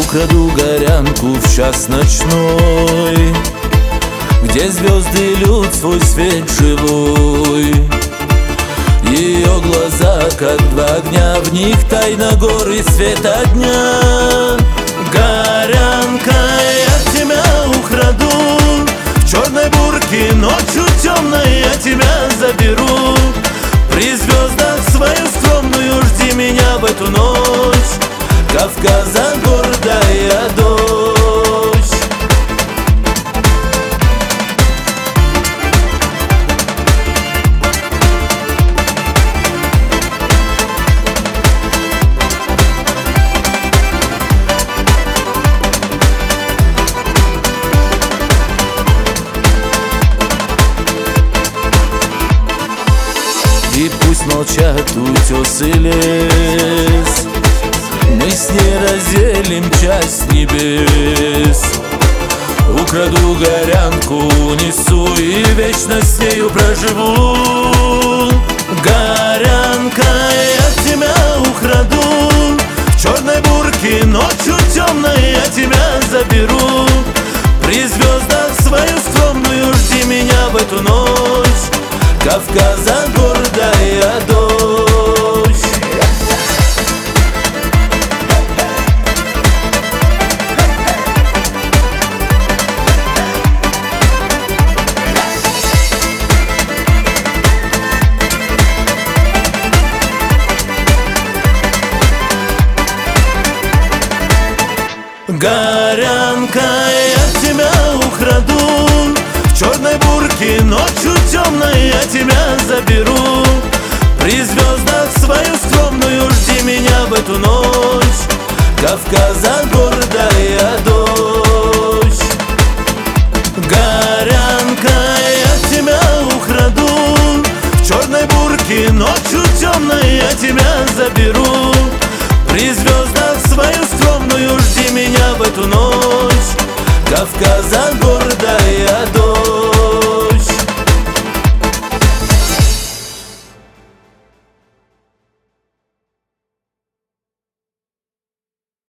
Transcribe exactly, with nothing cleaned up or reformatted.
Украду горянку в час ночной, где звезды льют свой свет живой. Ее глаза, как два огня, в них тайна гор и света дня. Горянка, я тебя украду, в черной бурке ночью темной я тебя заберу. При звездах свою скромную жди меня в эту ночь, Кавказа гордая дочь. И пусть молчат утесы лес, мы с ней разделим часть небес. Украду горянку, унесу и вечно с нею проживу. Горянка, я тебя украду, в черной бурке ночью темной я тебя заберу. При звездах свою скромную жди меня в эту ночь, Кавказа гордая дочь. Горянка, я тебя украду, в черной бурке ночью темной я тебя заберу. При звездах свою скромную жди меня в эту ночь, Кавказа гордая дочь. Горянка, я тебя украду, в черной бурке ночью темной я тебя заберу. При звездах свою скромную жди меня в эту ночь, Кавказа гордая дочь.